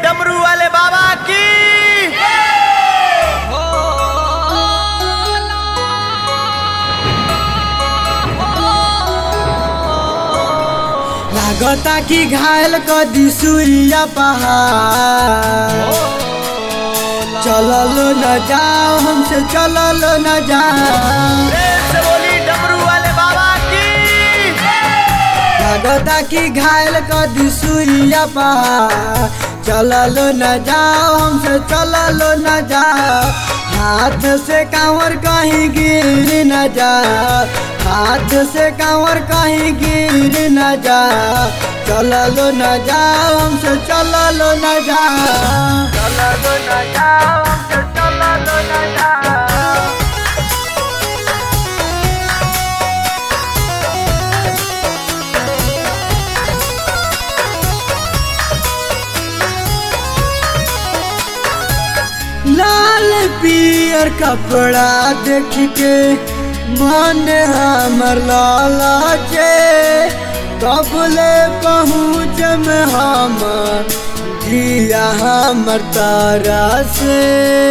डमरू वाले बाबा की। लागता कि घायल कदी सुइया पहाड़, चलल न जाओ हमसे चलल न जाओ। से बोली डमरू वाले बाबा की। लागता कि घायल कदी सुइया पहाड़, चलल न जाओ हमसे चलल न जाओ। हाथ से कांवर कहीं गिर न जाओ, हाथ से कांवर कहीं गिर न जाओ। चलल न जाओ हमसे चलल न जाओ, चलल न जाओ हमसे चलल न जाओ। लाल पियर कपड़ा देख के मन हमर लालाचे। कबले पहुँच में हमर जिया हमर तारा से।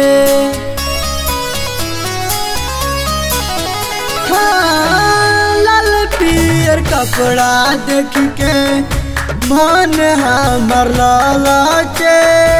हाँ, लाल पियर कपड़ा देख के मन हमर लालाचे।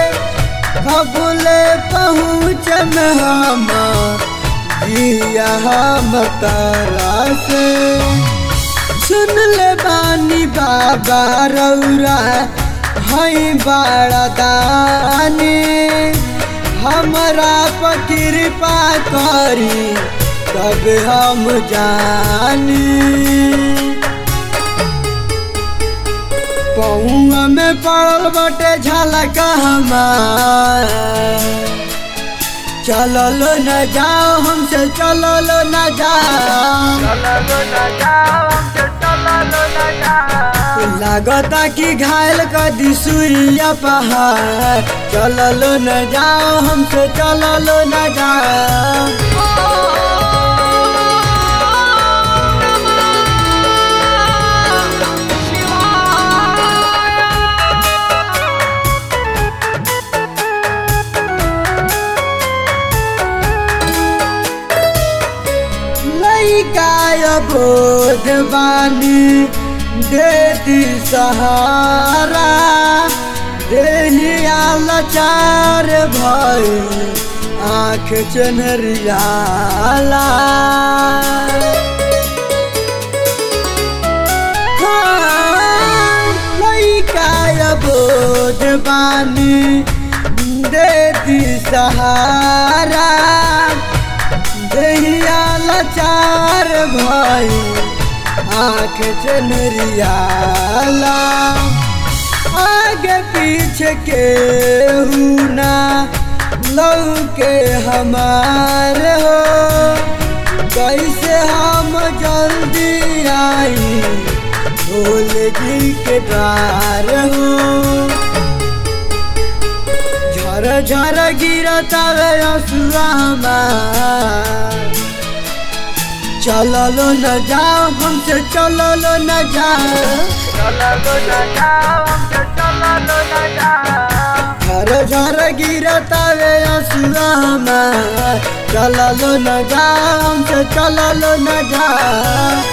कबले पहुँच में हमर जिया हमर तारा से। सुन ले बानी बाबा रौरा हई बड़ा दानी, हमरा पर कृपा करी तब हम जानी। पहुआ में पड़ल बटे झलक हमार, चलल न जाओ हमसे चलल न जाओ। चलल न जाओ हमसे चलल न जाओ। लागता कि घायल कदी सुइया पहाड़, चलल न जाओ हमसे चलल न जाओ। लइका बोध बानी देती सहारा, देहिया लाचार भई आँख चनरियाला। लइका बोध बानी देती सहारा, देहिया लाचार भई आँख चनरियाला। आगे पीछे के हुना लौके हमार हो, कैसे हम जल्दी आई भोले जी के द्वार हो। झर झर गिरता आंसुआ हमार, चलल न जाओ हमसे चलल न जाओ। चलल न जाओ हमसे चलल न जाओ। झर झर गिरता आंसुआ हमार, चलल न जाओ हमसे चलल न जाओ।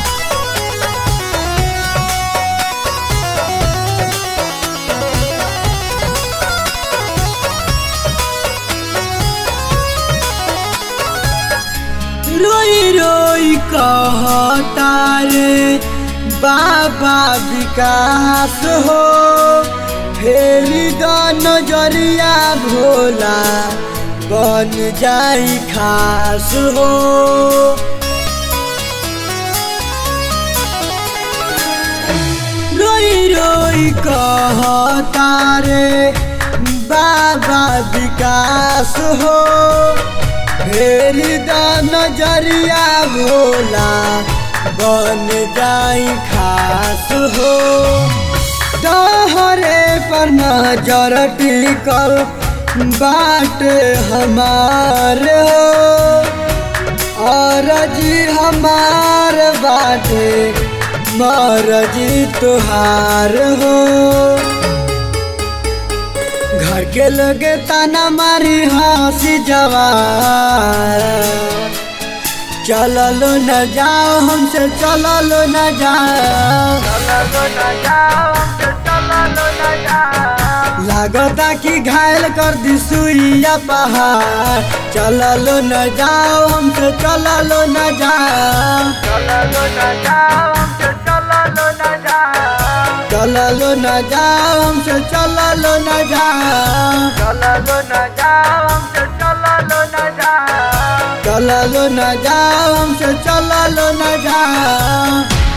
रोई रोई कहता रे बाबा विकास हो, फेरी द नजरिया भोला बन जाई खास हो। रोई रोई कहता रे बाबा विकास हो, फेरी द नजरिया भोला बन जाई खास हो। तोहरे पर नजर टिकल बाट हमार हो, और जी हमार बाटे मर्जी तुहार हो। देखे लोगे ताना मारी हंसी जवान, चलो न जाओ हमसे चलो न जाओ, चलो न जाओ हमसे चलो न जाओ। लागता कि घायल कर दी सुइया पहाड़, चलो न जाओ हमसे चलो न जाओ, चलो न जाओ हमसे चलो न जाओ। चलो न जाओ हमसे चलो न जाओ, चलो न जाओ हमसे चलो न जाओ। चलो न जाओ हमसे चलो न जाओ।